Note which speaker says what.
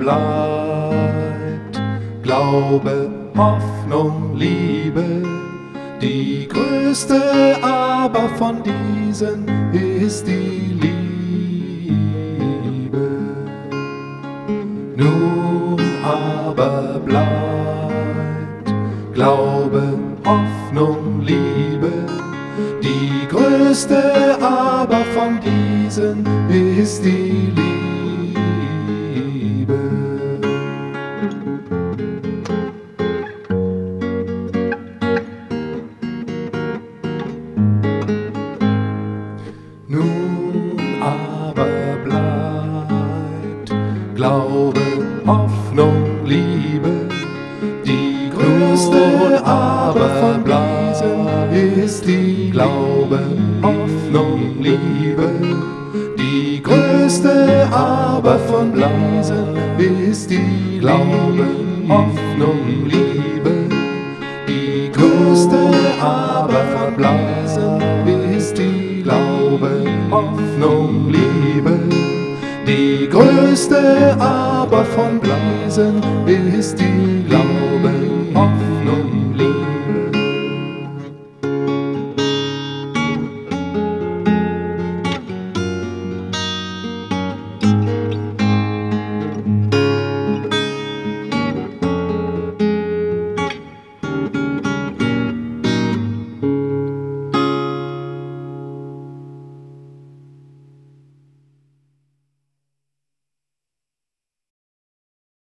Speaker 1: bleibt. Glaube, Hoffnung, Liebe, die größte aber von diesen ist die Liebe. Nun aber bleibt Glaube, Hoffnung, Liebe, die größte aber von diesen ist die Liebe. Nun aber bleibt Glaube, Hoffnung, Liebe, die größte aber von diesen ist die Glaube, Hoffnung, Liebe, die größte aber von diesen ist die Glaube, Hoffnung, Liebe, die größte aber von diesen ist die Glaube, Hoffnung, Liebe, die größte aber von diesen ist die